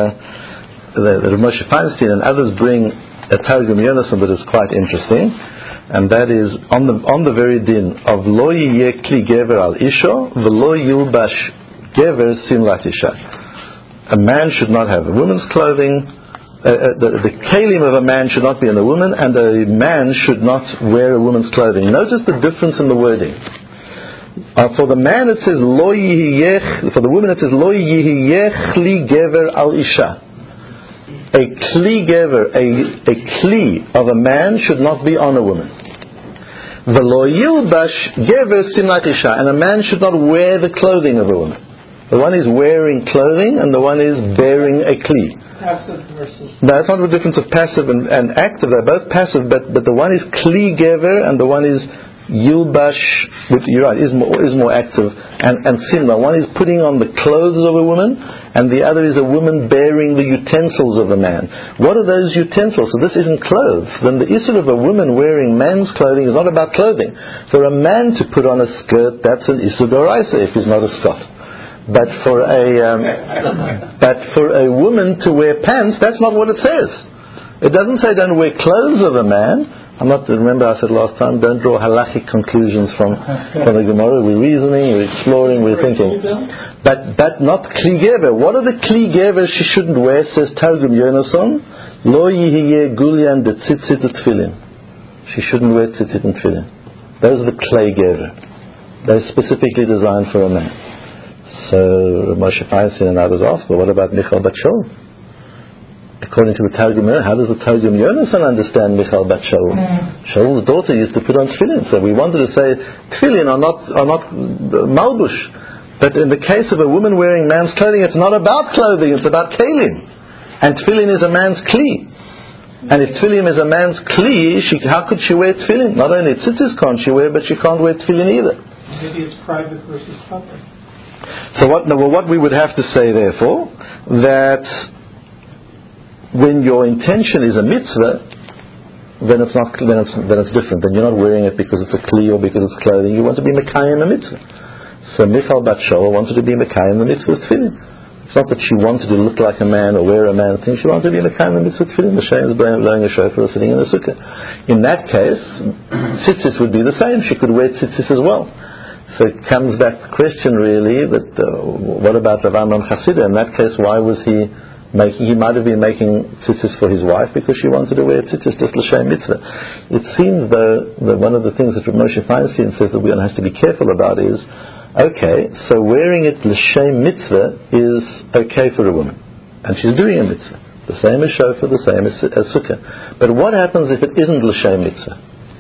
the Moshe Feinstein and others bring a Targum Yonason that is quite interesting, and that is on the very din of lo yiyeh kli gever al isha v'lo yilbash gever simlat isha. A man should not have a woman's clothing. The kalim of a man should not be in a woman, and a man should not wear a woman's clothing. Notice the difference in the wording. For the man it says lo yihiyech. For the woman it says lo yihiyech kli gever al isha. A kli gever, a kli of a man should not be on a woman. V'lo yilbash gever simlat isha, and a man should not wear the clothing of a woman. The one is wearing clothing, and the one is bearing a kli. Passive versus... That's not the difference of passive and active. They're both passive, but the one is kli gever and the one is yilbash, which you're right, is more active and similar. One is putting on the clothes of a woman, and the other is a woman bearing the utensils of a man. What are those utensils? So this isn't clothes. Then the issue of a woman wearing man's clothing is not about clothing. For a man to put on a skirt, that's an issur d'oraisa if he's not a Scot. But for a woman to wear pants, that's not what it says. It doesn't say don't wear clothes of a man. Remember I said last time, don't draw halachic conclusions from the Gemara. We're reasoning, we're exploring, we're thinking. But not kli gever. What are the kli gever she shouldn't wear? Says Targum Yonason, lo yihiyeh gulyan de tzitzit tefillin. She shouldn't wear tzitzit and tefillin. Those are the klei gever. They're specifically designed for a man. So Moshe Feinstein and others asked, well, what about Michal Bat Shaul? According to the Targum, how does the Targum Yonason understand Michal Bat Shaul? Shaul's daughter used to put on tefillin, so we wanted to say tefillin are not malbush. But in the case of a woman wearing man's clothing, it's not about clothing, it's about kalim. And tefillin is a man's kli. And if tefillin is a man's kli, how could she wear tefillin? Not only tzitzis can't she wear, but she can't wear tefillin either. Maybe it's private versus public. So what we would have to say, therefore, that when your intention is a mitzvah, then it's different. Then you're not wearing it because it's a kli or because it's clothing. You want to be mekayim a mitzvah. So Michal Bat Shaul wanted to be mekayim the mitzvah tefillin. It's not that she wanted to look like a man or wear a man thing. She wanted to be mekayim the mitzvah tefillin. The Shem is blowing a shofar or sitting in a sukkah. In that case, tzitzis would be the same. She could wear tzitzis as well. So it comes back to the question really that what about Rav Amram Chasida? In that case, why was he might have been making tzitzis for his wife because she wanted to wear tzitzis just l'shem mitzvah. It seems though that one of the things that Moshe Feinstein says that one has to be careful about is, okay, so wearing it l'shem mitzvah is okay for a woman, and she's doing a mitzvah, the same as shofar, the same as sukkah. But what happens if it isn't l'shem mitzvah?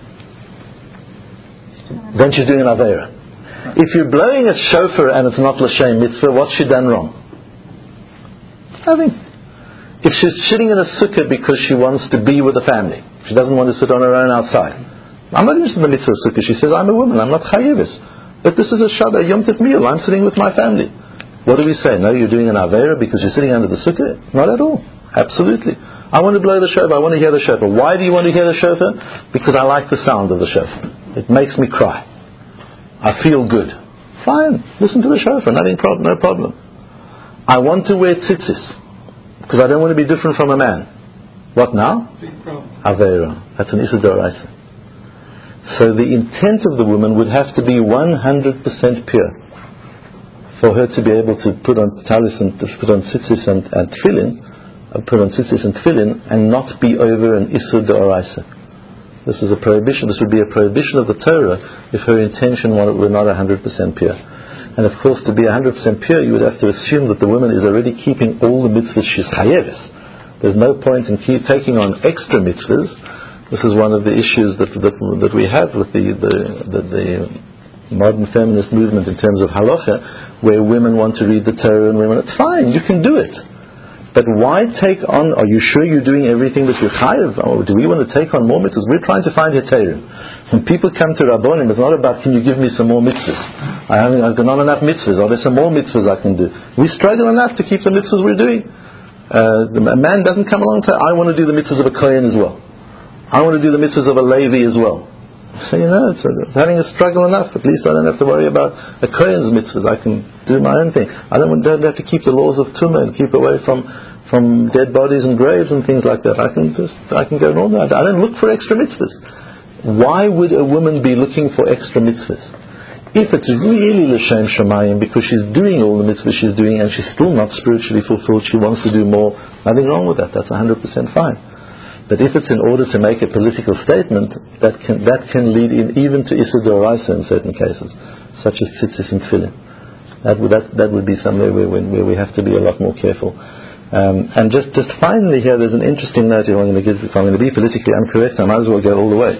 Then she's doing an aveira. If you're blowing a shofar and it's not l'shem mitzvah, what's she done wrong? Nothing. If she's sitting in a sukkah because she wants to be with the family, she doesn't want to sit on her own outside. I'm not interested in the mitzvah of sukkah. She says, I'm a woman, I'm not chayivis. But this is a Shabbat Yom Tov meal, I'm sitting with my family. What do we say? No, you're doing an avera because you're sitting under the sukkah? Not at all. Absolutely. I want to blow the shofar, I want to hear the shofar. Why do you want to hear the shofar? Because I like the sound of the shofar. It makes me cry. I feel good. Fine, listen to the shofar, no problem. I want to wear tzitzis because I don't want to be different from a man. What now? Aveira. That's an issur d'oraisa. So the intent of the woman would have to be 100% pure for her to be able to put on talis and to put on tzitzis and tefillin, and not be over an issur d'oraisa. This is a prohibition. This would be a prohibition of the Torah if her intention were not 100% pure. And of course, to be 100% pure, you would have to assume that the woman is already keeping all the mitzvahs she's chayeves. There's no point in taking on extra mitzvahs. This is one of the issues that we have with the modern feminist movement in terms of halacha, where women want to read the Torah and women, it's fine, you can do it. But why take on, are you sure you're doing everything that you're chayav? Or do we want to take on more mitzvahs? We're trying to find heterim. When people come to Rabbonim, it's not about, can you give me some more mitzvahs? I've got not enough mitzvahs. Are there some more mitzvahs I can do? We struggle enough to keep the mitzvahs we're doing. A man doesn't come along and say, I want to do the mitzvahs of a Kohen as well. I want to do the mitzvahs of a Levi as well. So it's having a struggle enough. At least I don't have to worry about a Kohen's mitzvahs. I can do my own thing. I don't have to keep the laws of Tumah and keep away from dead bodies and graves and things like that. I can go normal. I don't look for extra mitzvahs. Why would a woman be looking for extra mitzvahs? If it's really l'shem shamayim, because she's doing all the mitzvahs she's doing and she's still not spiritually fulfilled, she wants to do more, nothing wrong with that. That's 100% fine. But if it's in order to make a political statement, that can lead even to Issa D'Oraisa in certain cases, such as tzitzis and tefillin. That would be somewhere where we have to be a lot more careful. And just finally here, there's an interesting note here. If I'm going to be politically incorrect, I might as well go all the way.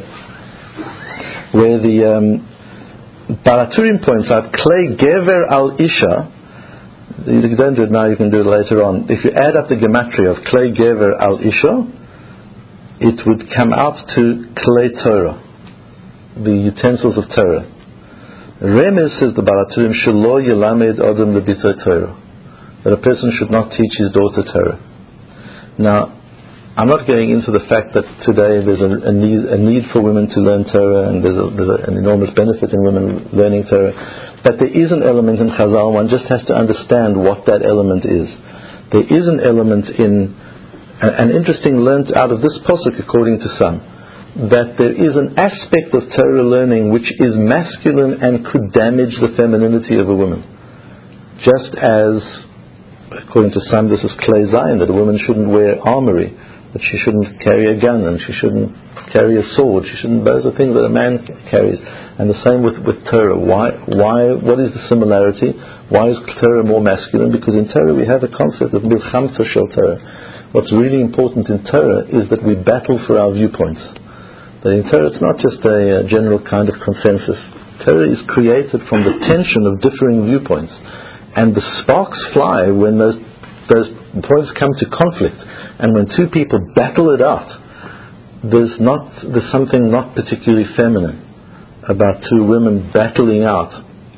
Where the Baraturim points out, Klei Gever al Isha. You don't do it now, you can do it later on. If you add up the gematria of Klei Gever al Isha, it would come out to Klei Torah, the utensils of Torah. Remez, says the Baraturim, Shelo Yelamed Adam Lebito Torah, that a person should not teach his daughter Torah. Now, I'm not going into the fact that today there's a need for women to learn Torah, and there's an enormous benefit in women learning Torah. But there is an element in Chazal, one just has to understand what that element is. There is an element in, and interesting, learnt out of this posuk according to some, that there is an aspect of Torah learning which is masculine and could damage the femininity of a woman. Just as, according to some, this is Klei Zayin, that a woman shouldn't wear armory, that she shouldn't carry a gun, and she shouldn't carry a sword, she shouldn't, those are things that a man carries. And the same with Torah. Why? What is the similarity? Why is Torah more masculine? Because in Torah we have a concept of milchamta shel Torah. What's really important in Torah is that we battle for our viewpoints. That in Torah it's not just a general kind of consensus. Torah is created from the tension of differing viewpoints. And the sparks fly when those points come to conflict. And when two people battle it out, there's something not particularly feminine about two women battling out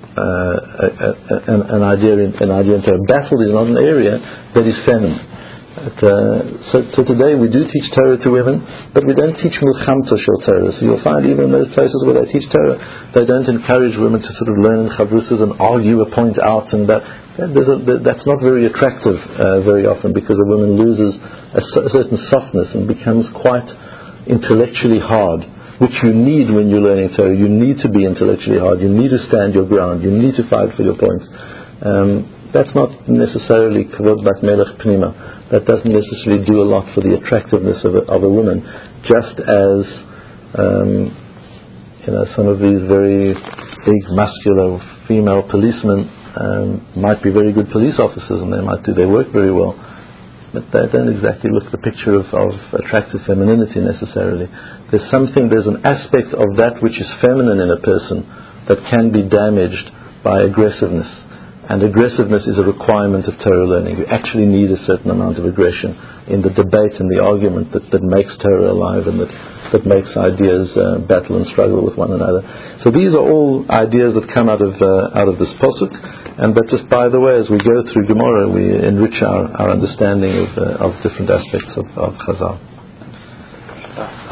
an idea in Torah. Battle is not an area that is feminine. So today we do teach Torah to women, but we don't teach milchamta shel Torah. So you'll find even in those places where they teach Torah, they don't encourage women to sort of learn in chavrusas and argue a point out, and that's not very attractive very often, because a woman loses a certain softness and becomes quite intellectually hard, which you need when you're learning Torah. You need to be intellectually hard. You need to stand your ground. You need to fight for your points. That's not necessarily kavod bat melech pnima. That doesn't necessarily do a lot for the attractiveness of a woman. Just as some of these very big, muscular female policemen might be very good police officers, and they might do their work very well, but they don't exactly look the picture of attractive femininity necessarily. There's an aspect of that which is feminine in a person that can be damaged by aggressiveness. And aggressiveness is a requirement of Torah learning. You actually need a certain amount of aggression in the debate and the argument that makes Torah alive, and that makes ideas battle and struggle with one another. So these are all ideas that come out of this posuk. But just by the way, as we go through Gemara, we enrich our understanding of different aspects of Chazal.